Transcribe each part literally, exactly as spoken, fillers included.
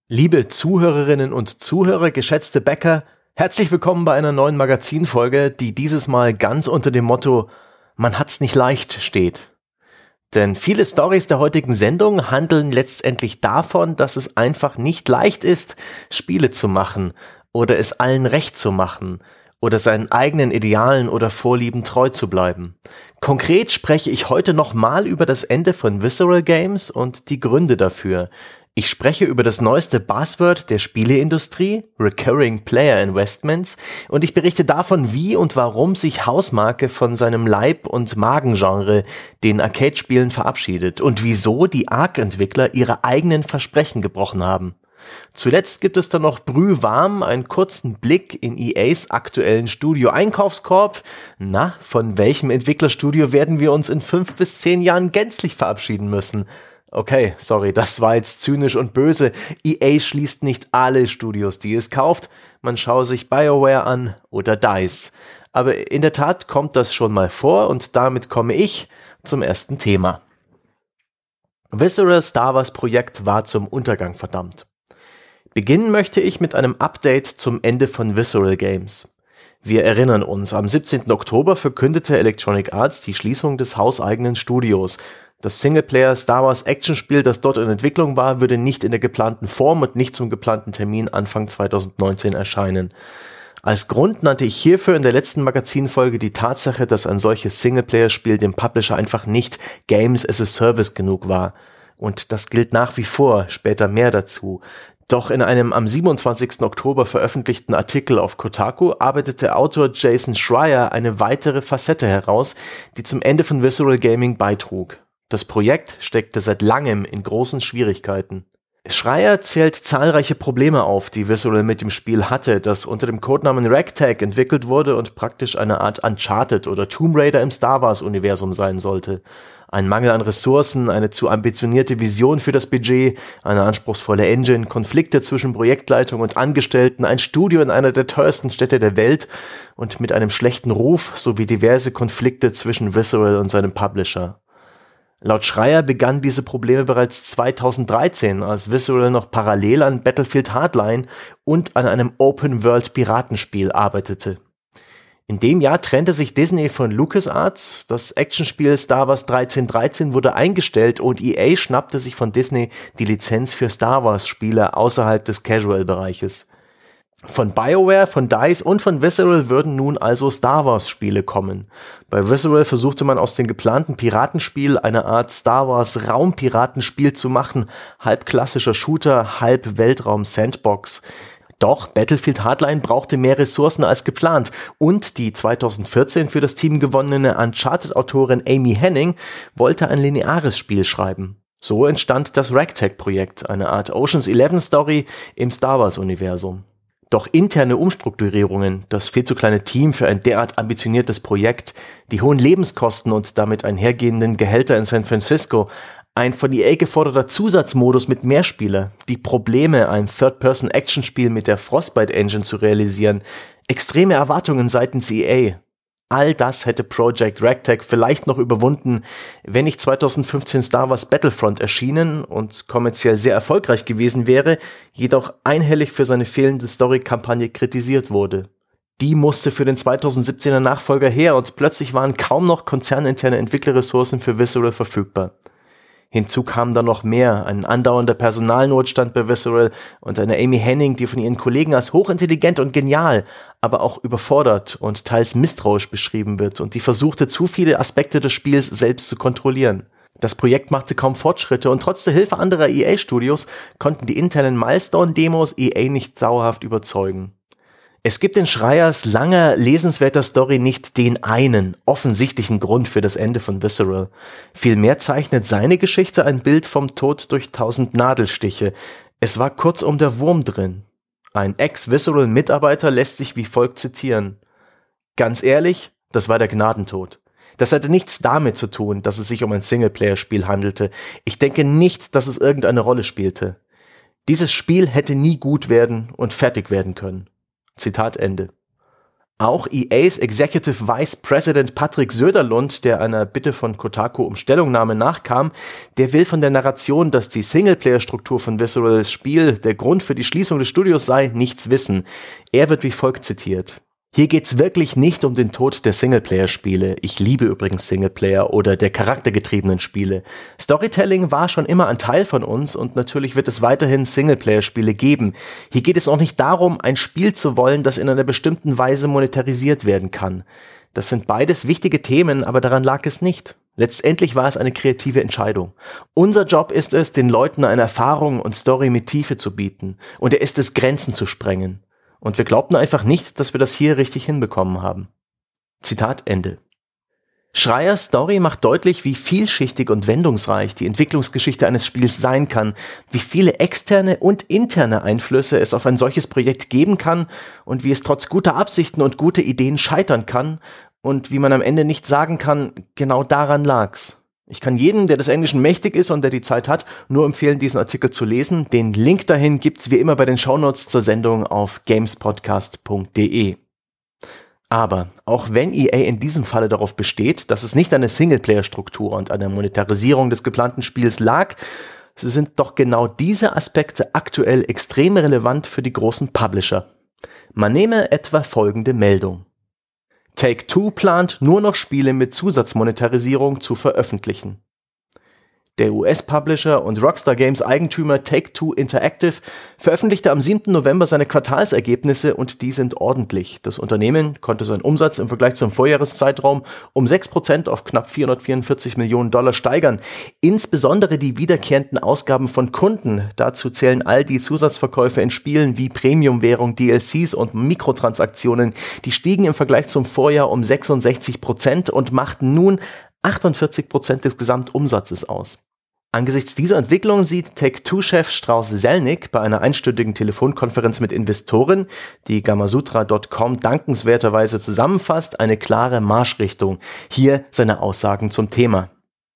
Liebe Zuhörerinnen und Zuhörer, geschätzte Bäcker, herzlich willkommen bei einer neuen Magazinfolge, die dieses Mal ganz unter dem Motto "Man hat's nicht leicht" steht. Denn viele Storys der heutigen Sendung handeln letztendlich davon, dass es einfach nicht leicht ist, Spiele zu machen oder es allen recht zu machen oder seinen eigenen Idealen oder Vorlieben treu zu bleiben. Konkret spreche ich heute nochmal über das Ende von Visceral Games und die Gründe dafür. Ich spreche über das neueste Buzzword der Spieleindustrie, Recurring Player Investments, und ich berichte davon, wie und warum sich Hausmarque von seinem Leib- und Magengenre, den Arcade-Spielen, verabschiedet und wieso die Arc-Entwickler ihre eigenen Versprechen gebrochen haben. Zuletzt gibt es dann noch brühwarm einen kurzen Blick in E As aktuellen Studio-Einkaufskorb. Na, von welchem Entwicklerstudio werden wir uns in fünf bis zehn Jahren gänzlich verabschieden müssen? Okay, sorry, das war jetzt zynisch und böse. E A schließt nicht alle Studios, die es kauft. Man schaue sich BioWare an oder DICE. Aber in der Tat kommt das schon mal vor und damit komme ich zum ersten Thema. Visceral Star Wars Projekt war zum Untergang verdammt. Beginnen möchte ich mit einem Update zum Ende von Visceral Games. Wir erinnern uns, am siebzehnten Oktober verkündete Electronic Arts die Schließung des hauseigenen Studios. Das Singleplayer-Star Wars-Actionspiel, das dort in Entwicklung war, würde nicht in der geplanten Form und nicht zum geplanten Termin Anfang zweitausendneunzehn erscheinen. Als Grund nannte ich hierfür in der letzten Magazinfolge die Tatsache, dass ein solches Singleplayer-Spiel dem Publisher einfach nicht Games as a Service genug war. Und das gilt nach wie vor, später mehr dazu. Doch in einem am siebenundzwanzigsten Oktober veröffentlichten Artikel auf Kotaku arbeitete Autor Jason Schreier eine weitere Facette heraus, die zum Ende von Visceral Gaming beitrug. Das Projekt steckte seit langem in großen Schwierigkeiten. Schreier zählt zahlreiche Probleme auf, die Visceral mit dem Spiel hatte, das unter dem Codenamen Ragtag entwickelt wurde und praktisch eine Art Uncharted oder Tomb Raider im Star Wars-Universum sein sollte. Ein Mangel an Ressourcen, eine zu ambitionierte Vision für das Budget, eine anspruchsvolle Engine, Konflikte zwischen Projektleitung und Angestellten, ein Studio in einer der teuersten Städte der Welt und mit einem schlechten Ruf sowie diverse Konflikte zwischen Visceral und seinem Publisher. Laut Schreier begannen diese Probleme bereits zweitausenddreizehn, als Visceral noch parallel an Battlefield Hardline und an einem Open-World-Piratenspiel arbeitete. In dem Jahr trennte sich Disney von LucasArts, das Actionspiel Star Wars dreizehn dreizehn wurde eingestellt und E A schnappte sich von Disney die Lizenz für Star Wars-Spiele außerhalb des Casual-Bereiches. Von BioWare, von DICE und von Visceral würden nun also Star Wars-Spiele kommen. Bei Visceral versuchte man aus dem geplanten Piratenspiel eine Art Star Wars Raumpiratenspiel zu machen, halb klassischer Shooter, halb Weltraum-Sandbox. Doch Battlefield Hardline brauchte mehr Ressourcen als geplant und die zweitausendvierzehn für das Team gewonnene Uncharted-Autorin Amy Hennig wollte ein lineares Spiel schreiben. So entstand das Ragtag-Projekt, eine Art Ocean's Eleven Story im Star Wars-Universum. Doch interne Umstrukturierungen, das viel zu kleine Team für ein derart ambitioniertes Projekt, die hohen Lebenskosten und damit einhergehenden Gehälter in San Francisco, ein von E A geforderter Zusatzmodus mit Mehrspieler, die Probleme, ein Third-Person-Action-Spiel mit der Frostbite-Engine zu realisieren, extreme Erwartungen seitens E A. All das hätte Project Ragtag vielleicht noch überwunden, wenn nicht zweitausendfünfzehn Star Wars Battlefront erschienen und kommerziell sehr erfolgreich gewesen wäre, jedoch einhellig für seine fehlende Story-Kampagne kritisiert wurde. Die musste für den zweitausendsiebzehner Nachfolger her und plötzlich waren kaum noch konzerninterne Entwicklerressourcen für Visceral verfügbar. Hinzu kam dann noch mehr, ein andauernder Personalnotstand bei Visceral und eine Amy Hennig, die von ihren Kollegen als hochintelligent und genial, aber auch überfordert und teils misstrauisch beschrieben wird und die versuchte, zu viele Aspekte des Spiels selbst zu kontrollieren. Das Projekt machte kaum Fortschritte und trotz der Hilfe anderer E A-Studios konnten die internen Milestone-Demos E A nicht dauerhaft überzeugen. Es gibt in Schreiers langer, lesenswerter Story nicht den einen, offensichtlichen Grund für das Ende von Visceral. Vielmehr zeichnet seine Geschichte ein Bild vom Tod durch tausend Nadelstiche. Es war kurzum der Wurm drin. Ein Ex-Visceral-Mitarbeiter lässt sich wie folgt zitieren. Ganz ehrlich, das war der Gnadentod. Das hatte nichts damit zu tun, dass es sich um ein Singleplayer-Spiel handelte. Ich denke nicht, dass es irgendeine Rolle spielte. Dieses Spiel hätte nie gut werden und fertig werden können. Zitat Ende. Auch E A's Executive Vice President Patrick Söderlund, der einer Bitte von Kotaku um Stellungnahme nachkam, der will von der Narration, dass die Singleplayer-Struktur von Viscerals Spiel der Grund für die Schließung des Studios sei, nichts wissen. Er wird wie folgt zitiert: Hier geht's wirklich nicht um den Tod der Singleplayer-Spiele. Ich liebe übrigens Singleplayer oder der charaktergetriebenen Spiele. Storytelling war schon immer ein Teil von uns und natürlich wird es weiterhin Singleplayer-Spiele geben. Hier geht es auch nicht darum, ein Spiel zu wollen, das in einer bestimmten Weise monetarisiert werden kann. Das sind beides wichtige Themen, aber daran lag es nicht. Letztendlich war es eine kreative Entscheidung. Unser Job ist es, den Leuten eine Erfahrung und Story mit Tiefe zu bieten. Und er ist es, Grenzen zu sprengen. Und wir glaubten einfach nicht, dass wir das hier richtig hinbekommen haben. Zitat Ende. Schreiers Story macht deutlich, wie vielschichtig und wendungsreich die Entwicklungsgeschichte eines Spiels sein kann, wie viele externe und interne Einflüsse es auf ein solches Projekt geben kann und wie es trotz guter Absichten und guter Ideen scheitern kann und wie man am Ende nicht sagen kann, genau daran lag's. Ich kann jedem, der des Englischen mächtig ist und der die Zeit hat, nur empfehlen, diesen Artikel zu lesen. Den Link dahin gibt's wie immer bei den Shownotes zur Sendung auf gamespodcast punkt de. Aber auch wenn E A in diesem Falle darauf besteht, dass es nicht an der Singleplayer-Struktur und an der Monetarisierung des geplanten Spiels lag, so sind doch genau diese Aspekte aktuell extrem relevant für die großen Publisher. Man nehme etwa folgende Meldung: Take-Two plant, nur noch Spiele mit Zusatzmonetarisierung zu veröffentlichen. Der U S-Publisher und Rockstar Games Eigentümer Take-Two Interactive veröffentlichte am siebten November seine Quartalsergebnisse und die sind ordentlich. Das Unternehmen konnte seinen Umsatz im Vergleich zum Vorjahreszeitraum um sechs Prozent auf knapp vierhundertvierundvierzig Millionen Dollar steigern. Insbesondere die wiederkehrenden Ausgaben von Kunden, dazu zählen all die Zusatzverkäufe in Spielen wie Premium-Währung, D L Cs und Mikrotransaktionen, die stiegen im Vergleich zum Vorjahr um sechsundsechzig Prozent und machten nun achtundvierzig Prozent des Gesamtumsatzes aus. Angesichts dieser Entwicklung sieht Take-Two-Chef Strauss Zelnick bei einer einstündigen Telefonkonferenz mit Investoren, die Gamasutra Punkt com dankenswerterweise zusammenfasst, eine klare Marschrichtung. Hier seine Aussagen zum Thema.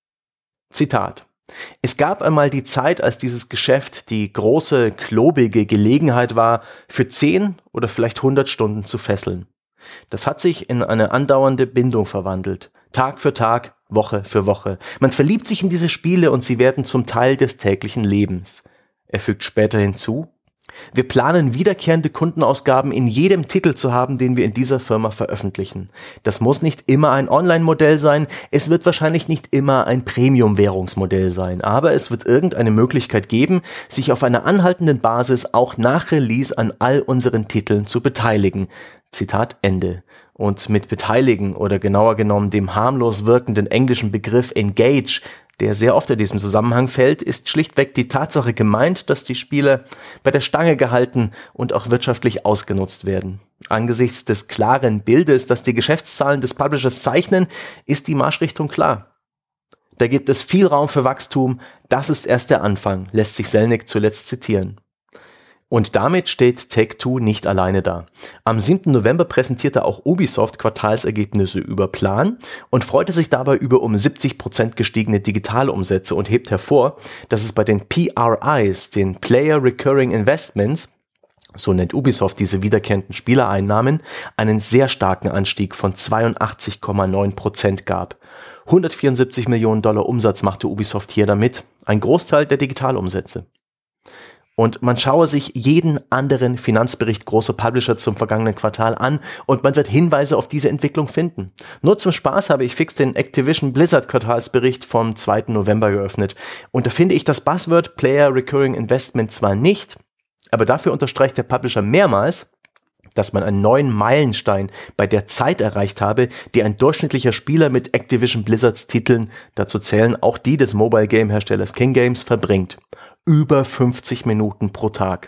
Zitat: Es gab einmal die Zeit, als dieses Geschäft die große, klobige Gelegenheit war, für zehn oder vielleicht hundert Stunden zu fesseln. Das hat sich in eine andauernde Bindung verwandelt. Tag für Tag, Woche für Woche. Man verliebt sich in diese Spiele und sie werden zum Teil des täglichen Lebens. Er fügt später hinzu: Wir planen wiederkehrende Kundenausgaben in jedem Titel zu haben, den wir in dieser Firma veröffentlichen. Das muss nicht immer ein Online-Modell sein, es wird wahrscheinlich nicht immer ein Premium-Währungsmodell sein, aber es wird irgendeine Möglichkeit geben, sich auf einer anhaltenden Basis auch nach Release an all unseren Titeln zu beteiligen. Zitat Ende. Und mit beteiligen oder genauer genommen dem harmlos wirkenden englischen Begriff engage, der sehr oft in diesem Zusammenhang fällt, ist schlichtweg die Tatsache gemeint, dass die Spieler bei der Stange gehalten und auch wirtschaftlich ausgenutzt werden. Angesichts des klaren Bildes, das die Geschäftszahlen des Publishers zeichnen, ist die Marschrichtung klar. Da gibt es viel Raum für Wachstum, das ist erst der Anfang, lässt sich Zelnick zuletzt zitieren. Und damit steht Take-Two nicht alleine da. Am siebten November präsentierte auch Ubisoft Quartalsergebnisse über Plan und freute sich dabei über um siebzig Prozent gestiegene Digitalumsätze und hebt hervor, dass es bei den P R Is, den Player Recurring Investments, so nennt Ubisoft diese wiederkehrenden Spielereinnahmen, einen sehr starken Anstieg von zweiundachtzig Komma neun Prozent gab. hundertvierundsiebzig Millionen Dollar Umsatz machte Ubisoft hier damit, ein Großteil der Digitalumsätze. Und man schaue sich jeden anderen Finanzbericht großer Publisher zum vergangenen Quartal an und man wird Hinweise auf diese Entwicklung finden. Nur zum Spaß habe ich fix den Activision Blizzard Quartalsbericht vom zweiten November geöffnet. Und da finde ich das Buzzword Player Recurring Investment zwar nicht, aber dafür unterstreicht der Publisher mehrmals, dass man einen neuen Meilenstein bei der Zeit erreicht habe, die ein durchschnittlicher Spieler mit Activision Blizzards Titeln, dazu zählen auch die des Mobile Game Herstellers King Games, verbringt. Über fünfzig Minuten pro Tag.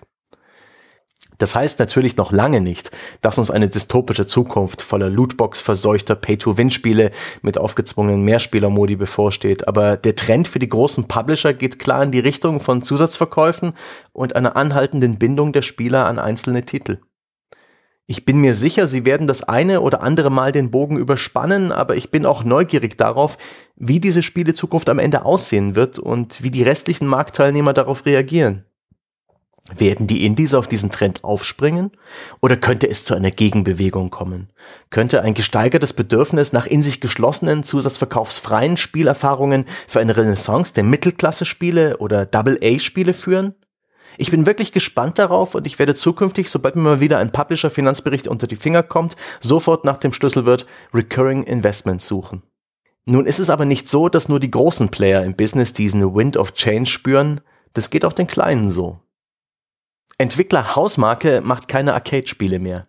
Das heißt natürlich noch lange nicht, dass uns eine dystopische Zukunft voller Lootbox-verseuchter Pay-to-Win-Spiele mit aufgezwungenen Mehrspielermodi bevorsteht, aber der Trend für die großen Publisher geht klar in die Richtung von Zusatzverkäufen und einer anhaltenden Bindung der Spieler an einzelne Titel. Ich bin mir sicher, sie werden das eine oder andere Mal den Bogen überspannen, aber ich bin auch neugierig darauf, wie diese Spielezukunft am Ende aussehen wird und wie die restlichen Marktteilnehmer darauf reagieren. Werden die Indies auf diesen Trend aufspringen? Oder könnte es zu einer Gegenbewegung kommen? Könnte ein gesteigertes Bedürfnis nach in sich geschlossenen, zusatzverkaufsfreien Spielerfahrungen für eine Renaissance der Mittelklasse-Spiele oder Double-A-Spiele führen? Ich bin wirklich gespannt darauf und ich werde zukünftig, sobald mir mal wieder ein Publisher-Finanzbericht unter die Finger kommt, sofort nach dem Schlüsselwort Recurring Investments suchen. Nun ist es aber nicht so, dass nur die großen Player im Business diesen Wind of Change spüren. Das geht auch den Kleinen so. Entwickler Hausmarque macht keine Arcade-Spiele mehr.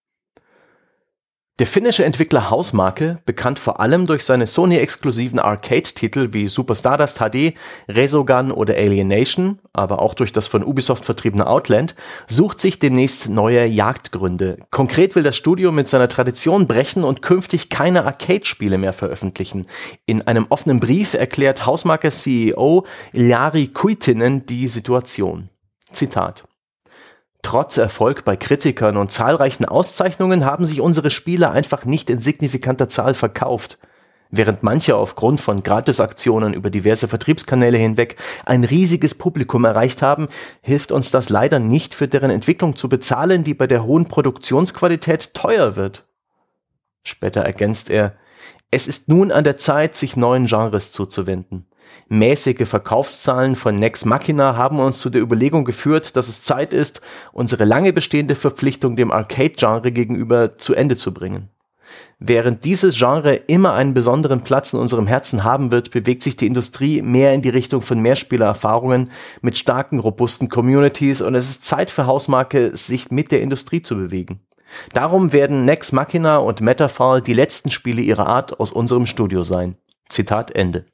Der finnische Entwickler Hausmarque, bekannt vor allem durch seine Sony-exklusiven Arcade-Titel wie Super Stardust H D, Resogun oder Alienation, aber auch durch das von Ubisoft vertriebene Outland, sucht sich demnächst neue Jagdgründe. Konkret will das Studio mit seiner Tradition brechen und künftig keine Arcade-Spiele mehr veröffentlichen. In einem offenen Brief erklärt Hausmarques C E O Jari Kuitinen die Situation. Zitat: Trotz Erfolg bei Kritikern und zahlreichen Auszeichnungen haben sich unsere Spiele einfach nicht in signifikanter Zahl verkauft. Während manche aufgrund von Gratisaktionen über diverse Vertriebskanäle hinweg ein riesiges Publikum erreicht haben, hilft uns das leider nicht, für deren Entwicklung zu bezahlen, die bei der hohen Produktionsqualität teuer wird. Später ergänzt er: Es ist nun an der Zeit, sich neuen Genres zuzuwenden. Mäßige Verkaufszahlen von Nex Machina haben uns zu der Überlegung geführt, dass es Zeit ist, unsere lange bestehende Verpflichtung dem Arcade-Genre gegenüber zu Ende zu bringen. Während dieses Genre immer einen besonderen Platz in unserem Herzen haben wird, bewegt sich die Industrie mehr in die Richtung von Mehrspielererfahrungen mit starken, robusten Communities und es ist Zeit für Hausmarque, sich mit der Industrie zu bewegen. Darum werden Nex Machina und Metafall die letzten Spiele ihrer Art aus unserem Studio sein. Zitat Ende.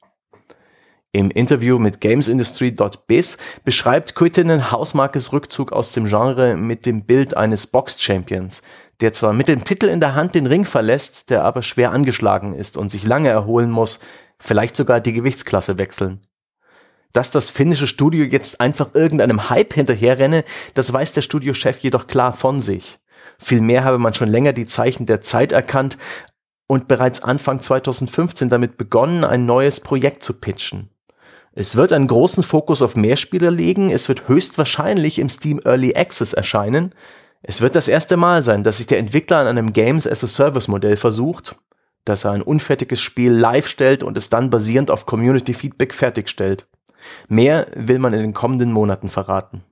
Im Interview mit Gamesindustry Punkt biz beschreibt Kuitinen Hausmarques Rückzug aus dem Genre mit dem Bild eines Box-Champions, der zwar mit dem Titel in der Hand den Ring verlässt, der aber schwer angeschlagen ist und sich lange erholen muss, vielleicht sogar die Gewichtsklasse wechseln. Dass das finnische Studio jetzt einfach irgendeinem Hype hinterherrenne, das weiß der Studiochef jedoch klar von sich. Vielmehr habe man schon länger die Zeichen der Zeit erkannt und bereits Anfang zweitausendfünfzehn damit begonnen, ein neues Projekt zu pitchen. Es wird einen großen Fokus auf Mehrspieler legen, es wird höchstwahrscheinlich im Steam Early Access erscheinen. Es wird das erste Mal sein, dass sich der Entwickler an einem Games-as-a-Service-Modell versucht, dass er ein unfertiges Spiel live stellt und es dann basierend auf Community-Feedback fertigstellt. Mehr will man in den kommenden Monaten verraten.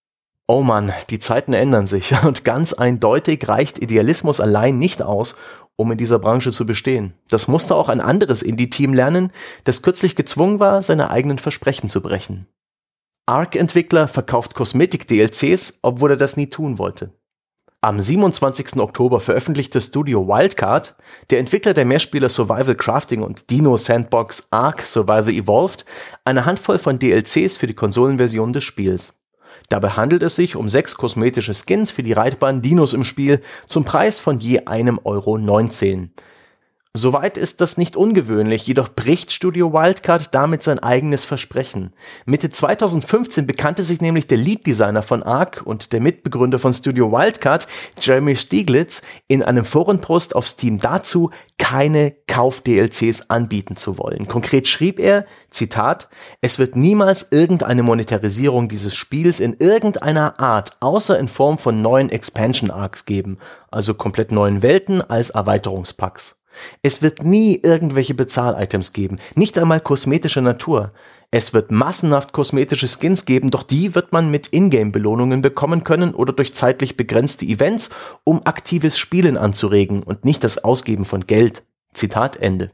Oh Mann, die Zeiten ändern sich und ganz eindeutig reicht Idealismus allein nicht aus, um in dieser Branche zu bestehen. Das musste auch ein anderes Indie-Team lernen, das kürzlich gezwungen war, seine eigenen Versprechen zu brechen. Ark-Entwickler verkauft Kosmetik-D L Cs, obwohl er das nie tun wollte. Am siebenundzwanzigsten Oktober veröffentlichte Studio Wildcard, der Entwickler der Mehrspieler Survival Crafting und Dino-Sandbox Ark Survival Evolved, eine Handvoll von D L Cs für die Konsolenversion des Spiels. Dabei handelt es sich um sechs kosmetische Skins für die reitbaren Dinos im Spiel zum Preis von je einem Euro neunzehn. Soweit ist das nicht ungewöhnlich, jedoch bricht Studio Wildcard damit sein eigenes Versprechen. Mitte zweitausendfünfzehn bekannte sich nämlich der Lead-Designer von Ark und der Mitbegründer von Studio Wildcard, Jeremy Stieglitz, in einem Forenpost auf Steam dazu, keine Kauf-D L Cs anbieten zu wollen. Konkret schrieb er, Zitat, es wird niemals irgendeine Monetarisierung dieses Spiels in irgendeiner Art, außer in Form von neuen Expansion-Arcs geben, also komplett neuen Welten als Erweiterungspacks. Es wird nie irgendwelche Bezahl-Items geben, nicht einmal kosmetischer Natur. Es wird massenhaft kosmetische Skins geben, doch die wird man mit Ingame-Belohnungen bekommen können oder durch zeitlich begrenzte Events, um aktives Spielen anzuregen und nicht das Ausgeben von Geld. Zitat Ende.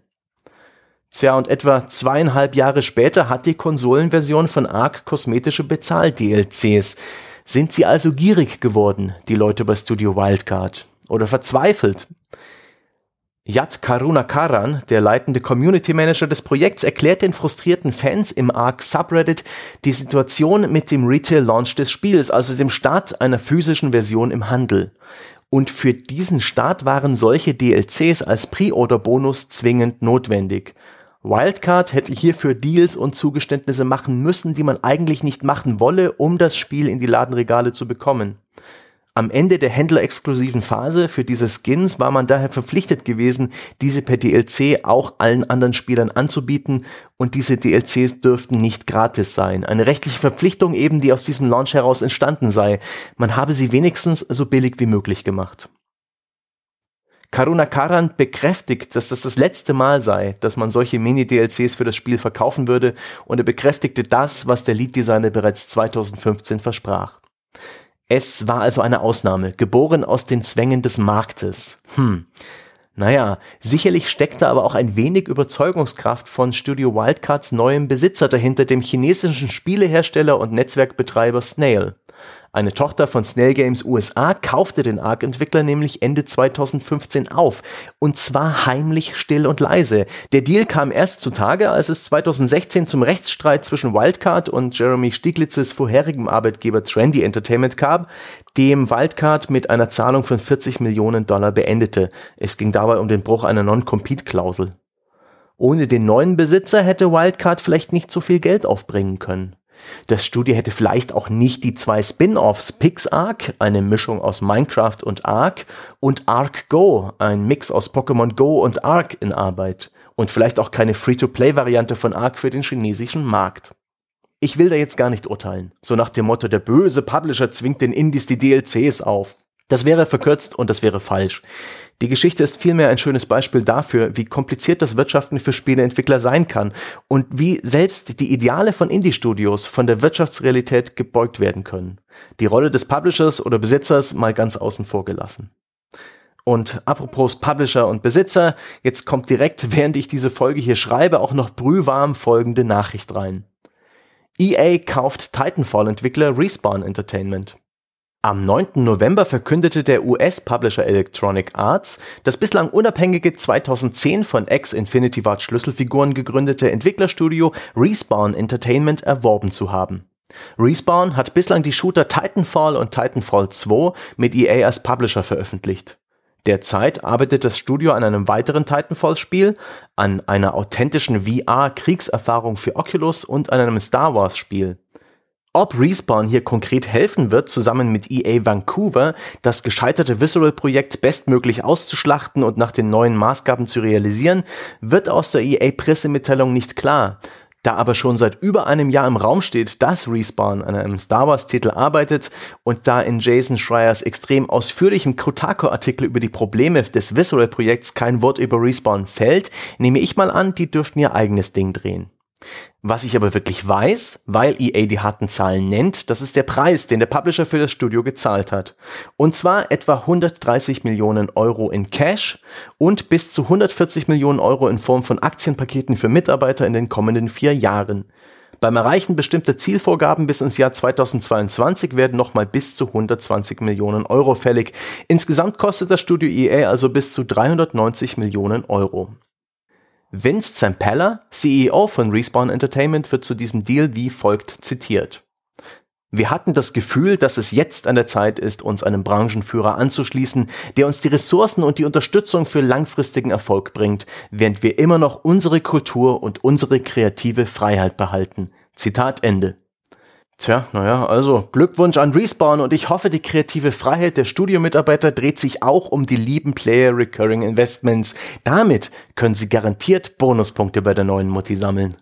Tja, und etwa zweieinhalb Jahre später hat die Konsolenversion von Ark kosmetische Bezahl-D L Cs. Sind sie also gierig geworden, die Leute bei Studio Wildcard? Oder verzweifelt? Yat Karunakaran, der leitende Community Manager des Projekts, erklärt den frustrierten Fans im Ark Subreddit die Situation mit dem Retail-Launch des Spiels, also dem Start einer physischen Version im Handel. Und für diesen Start waren solche D L Cs als Pre-Order-Bonus zwingend notwendig. Wildcard hätte hierfür Deals und Zugeständnisse machen müssen, die man eigentlich nicht machen wolle, um das Spiel in die Ladenregale zu bekommen. Am Ende der händlerexklusiven Phase für diese Skins war man daher verpflichtet gewesen, diese per D L C auch allen anderen Spielern anzubieten, und diese D L Cs dürften nicht gratis sein. Eine rechtliche Verpflichtung eben, die aus diesem Launch heraus entstanden sei. Man habe sie wenigstens so billig wie möglich gemacht. Karunakaran bekräftigt, dass das das letzte Mal sei, dass man solche Mini-D L Cs für das Spiel verkaufen würde, und er bekräftigte das, was der Lead-Designer bereits zweitausendfünfzehn versprach. Es war also eine Ausnahme, geboren aus den Zwängen des Marktes. Hm, naja, sicherlich steckte aber auch ein wenig Überzeugungskraft von Studio Wildcards neuem Besitzer dahinter, dem chinesischen Spielehersteller und Netzwerkbetreiber Snail. Eine Tochter von Snail Games U S A kaufte den Ark-Entwickler nämlich Ende zweitausendfünfzehn auf. Und zwar heimlich, still und leise. Der Deal kam erst zutage, als es zweitausendsechzehn zum Rechtsstreit zwischen Wildcard und Jeremy Stieglitzes vorherigem Arbeitgeber Trendy Entertainment kam, dem Wildcard mit einer Zahlung von vierzig Millionen Dollar beendete. Es ging dabei um den Bruch einer Non-Compete-Klausel. Ohne den neuen Besitzer hätte Wildcard vielleicht nicht so viel Geld aufbringen können. Das Studio hätte vielleicht auch nicht die zwei Spin-Offs PixArk, eine Mischung aus Minecraft und Ark, und Ark Go, ein Mix aus Pokémon Go und Ark, in Arbeit. Und vielleicht auch keine Free-to-Play-Variante von Ark für den chinesischen Markt. Ich will da jetzt gar nicht urteilen, so nach dem Motto, der böse Publisher zwingt den Indies die D L Cs auf. Das wäre verkürzt und das wäre falsch. Die Geschichte ist vielmehr ein schönes Beispiel dafür, wie kompliziert das Wirtschaften für Spieleentwickler sein kann und wie selbst die Ideale von Indie-Studios von der Wirtschaftsrealität gebeugt werden können. Die Rolle des Publishers oder Besitzers mal ganz außen vor gelassen. Und apropos Publisher und Besitzer, jetzt kommt direkt, während ich diese Folge hier schreibe, auch noch brühwarm folgende Nachricht rein. E A kauft Titanfall-Entwickler Respawn Entertainment. Am neunten November verkündete der U S-Publisher Electronic Arts, das bislang unabhängige zweitausendzehn von Ex-Infinity Ward Schlüsselfiguren gegründete Entwicklerstudio Respawn Entertainment erworben zu haben. Respawn hat bislang die Shooter Titanfall und Titanfall zwei mit E A als Publisher veröffentlicht. Derzeit arbeitet das Studio an einem weiteren Titanfall-Spiel, an einer authentischen V R-Kriegserfahrung für Oculus und an einem Star Wars-Spiel. Ob Respawn hier konkret helfen wird, zusammen mit E A Vancouver das gescheiterte Visceral-Projekt bestmöglich auszuschlachten und nach den neuen Maßgaben zu realisieren, wird aus der E A-Pressemitteilung nicht klar. Da aber schon seit über einem Jahr im Raum steht, dass Respawn an einem Star Wars-Titel arbeitet und da in Jason Schreiers extrem ausführlichem Kotaku-Artikel über die Probleme des Visceral-Projekts kein Wort über Respawn fällt, nehme ich mal an, die dürften ihr eigenes Ding drehen. Was ich aber wirklich weiß, weil E A die harten Zahlen nennt, das ist der Preis, den der Publisher für das Studio gezahlt hat. Und zwar etwa hundertdreißig Millionen Euro in Cash und bis zu hundertvierzig Millionen Euro in Form von Aktienpaketen für Mitarbeiter in den kommenden vier Jahren. Beim Erreichen bestimmter Zielvorgaben bis ins Jahr zweitausendzweiundzwanzig werden nochmal bis zu hundertzwanzig Millionen Euro fällig. Insgesamt kostet das Studio E A also bis zu dreihundertneunzig Millionen Euro. Vince Zampella, C E O von Respawn Entertainment, wird zu diesem Deal wie folgt zitiert. Wir hatten das Gefühl, dass es jetzt an der Zeit ist, uns einem Branchenführer anzuschließen, der uns die Ressourcen und die Unterstützung für langfristigen Erfolg bringt, während wir immer noch unsere Kultur und unsere kreative Freiheit behalten. Zitat Ende. Tja, naja, also Glückwunsch an Respawn und ich hoffe, die kreative Freiheit der Studiomitarbeiter dreht sich auch um die lieben Player Recurring Investments. Damit können sie garantiert Bonuspunkte bei der neuen Mutti sammeln.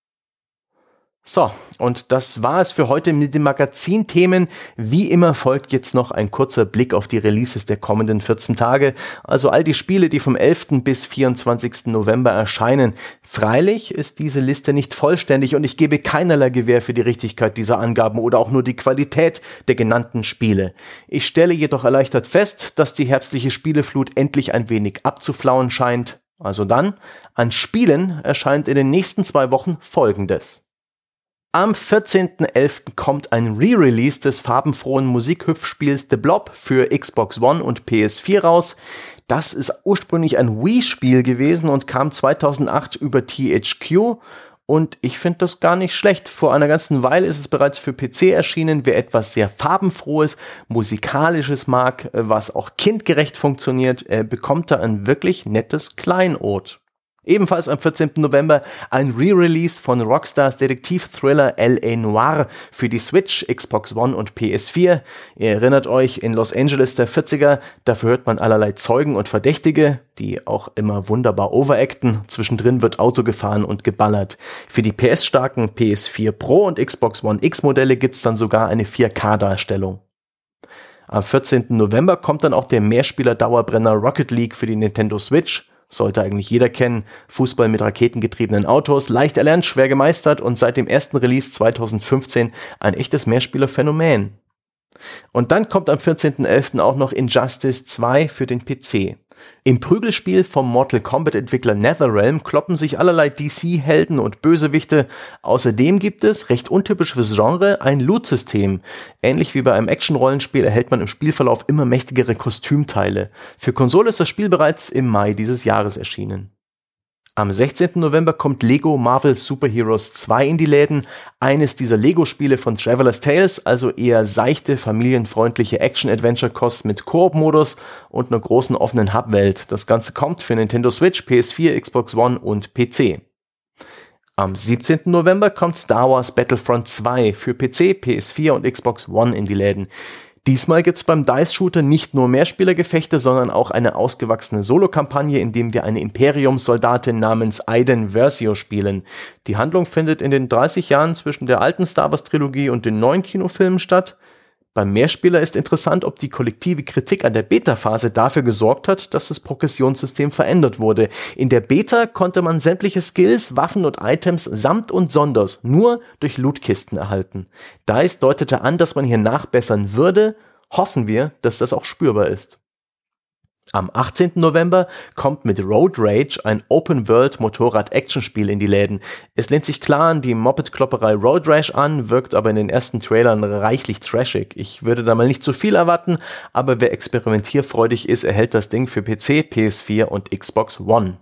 So, und das war es für heute mit den Magazinthemen. Wie immer folgt jetzt noch ein kurzer Blick auf die Releases der kommenden vierzehn Tage, also all die Spiele, die vom elften bis vierundzwanzigsten November erscheinen. Freilich ist diese Liste nicht vollständig und ich gebe keinerlei Gewähr für die Richtigkeit dieser Angaben oder auch nur die Qualität der genannten Spiele. Ich stelle jedoch erleichtert fest, dass die herbstliche Spieleflut endlich ein wenig abzuflauen scheint. Also dann, an Spielen erscheint in den nächsten zwei Wochen Folgendes. Am vierzehnten elften kommt ein Re-Release des farbenfrohen Musikhüpfspiels The Blob für Xbox One und P S vier raus. Das ist ursprünglich ein Wii-Spiel gewesen und kam zweitausendacht über T H Q. Und ich finde das gar nicht schlecht. Vor einer ganzen Weile ist es bereits für P C erschienen. Wer etwas sehr farbenfrohes, musikalisches mag, was auch kindgerecht funktioniert, bekommt da ein wirklich nettes Kleinod. Ebenfalls am vierzehnten November ein Re-Release von Rockstars Detektiv-Thriller L A. Noire für die Switch, Xbox One und P S vier. Ihr erinnert euch, in Los Angeles der vierziger, da verhört man allerlei Zeugen und Verdächtige, die auch immer wunderbar overacten. Zwischendrin wird Auto gefahren und geballert. Für die P S-starken P S vier Pro und Xbox One X-Modelle gibt's dann sogar eine vier K-Darstellung. Am vierzehnten November kommt dann auch der Mehrspieler-Dauerbrenner Rocket League für die Nintendo Switch. Sollte eigentlich jeder kennen. Fußball mit raketengetriebenen Autos, leicht erlernt, schwer gemeistert und seit dem ersten Release zweitausendfünfzehn ein echtes Mehrspielerphänomen. Und dann kommt am vierzehnten elften auch noch Injustice zwei für den P C. Im Prügelspiel vom Mortal Kombat-Entwickler NetherRealm kloppen sich allerlei D C-Helden und Bösewichte. Außerdem gibt es, recht untypisch fürs Genre, ein Loot-System. Ähnlich wie bei einem Action-Rollenspiel erhält man im Spielverlauf immer mächtigere Kostümteile. Für Konsole ist das Spiel bereits im Mai dieses Jahres erschienen. Am sechzehnten November kommt Lego Marvel Super Heroes zwei in die Läden. Eines dieser Lego-Spiele von Traveler's Tales, also eher seichte, familienfreundliche Action-Adventure-Kost mit Koop-Modus und einer großen offenen Hub-Welt. Das Ganze kommt für Nintendo Switch, P S vier, Xbox One und P C. Am siebzehnten November kommt Star Wars Battlefront zwei für P C, P S vier und Xbox One in die Läden. Diesmal gibt's beim Dice-Shooter nicht nur Mehrspielergefechte, sondern auch eine ausgewachsene Solo-Kampagne, in dem wir eine Imperium-Soldatin namens Iden Versio spielen. Die Handlung findet in den dreißig Jahren zwischen der alten Star Wars-Trilogie und den neuen Kinofilmen statt. Beim Mehrspieler ist interessant, ob die kollektive Kritik an der Beta-Phase dafür gesorgt hat, dass das Progressionssystem verändert wurde. In der Beta konnte man sämtliche Skills, Waffen und Items samt und sonders nur durch Lootkisten erhalten. DICE deutete an, dass man hier nachbessern würde. Hoffen wir, dass das auch spürbar ist. Am achtzehnten November kommt mit Road Rage ein Open-World-Motorrad-Action-Spiel in die Läden. Es lehnt sich klar an die Moped-Klopperei Road Rash an, wirkt aber in den ersten Trailern reichlich trashig. Ich würde da mal nicht zu viel erwarten, aber wer experimentierfreudig ist, erhält das Ding für P C, P S vier und Xbox One.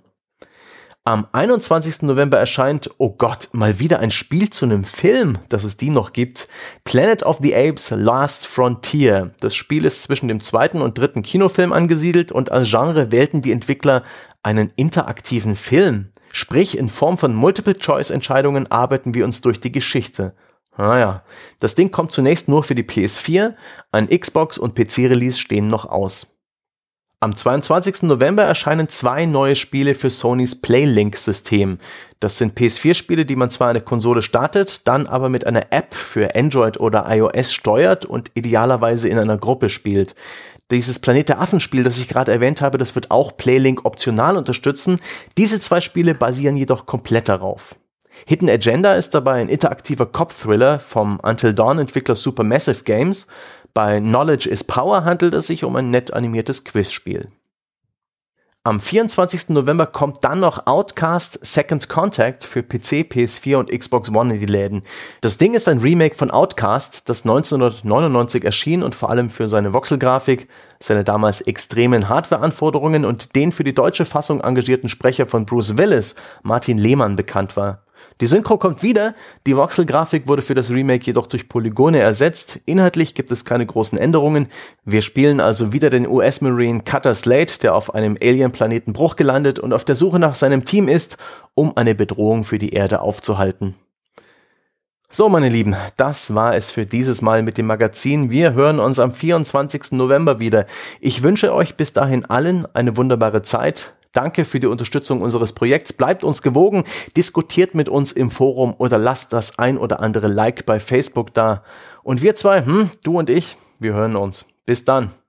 Am einundzwanzigsten November erscheint, oh Gott, mal wieder ein Spiel zu einem Film, dass es die noch gibt. Planet of the Apes Last Frontier. Das Spiel ist zwischen dem zweiten und dritten Kinofilm angesiedelt und als Genre wählten die Entwickler einen interaktiven Film. Sprich, in Form von Multiple-Choice-Entscheidungen arbeiten wir uns durch die Geschichte. Naja, das Ding kommt zunächst nur für die P S vier, ein Xbox- und P C-Release stehen noch aus. Am zweiundzwanzigsten November erscheinen zwei neue Spiele für Sonys Playlink-System. Das sind P S vier Spiele, die man zwar eine Konsole startet, dann aber mit einer App für Android oder iOS steuert und idealerweise in einer Gruppe spielt. Dieses Planet der Affen-Spiel, das ich gerade erwähnt habe, das wird auch Playlink optional unterstützen. Diese zwei Spiele basieren jedoch komplett darauf. Hidden Agenda ist dabei ein interaktiver Cop-Thriller vom Until Dawn-Entwickler Supermassive Games. Bei Knowledge is Power handelt es sich um ein nett animiertes Quizspiel. Am vierundzwanzigsten November kommt dann noch Outcast Second Contact für P C, P S vier und Xbox One in die Läden. Das Ding ist ein Remake von Outcast, das neunzehnhundertneunundneunzig erschien und vor allem für seine Voxelgrafik, seine damals extremen Hardwareanforderungen und den für die deutsche Fassung engagierten Sprecher von Bruce Willis, Martin Lehmann, bekannt war. Die Synchro kommt wieder, die Voxelgrafik wurde für das Remake jedoch durch Polygone ersetzt. Inhaltlich gibt es keine großen Änderungen. Wir spielen also wieder den U S-Marine Cutter Slate, der auf einem Alien-Planeten Bruch gelandet und auf der Suche nach seinem Team ist, um eine Bedrohung für die Erde aufzuhalten. So, meine Lieben, das war es für dieses Mal mit dem Magazin. Wir hören uns am vierundzwanzigsten November wieder. Ich wünsche euch bis dahin allen eine wunderbare Zeit. Danke für die Unterstützung unseres Projekts. Bleibt uns gewogen, diskutiert mit uns im Forum oder lasst das ein oder andere Like bei Facebook da. Und wir zwei, hm, du und ich, wir hören uns. Bis dann.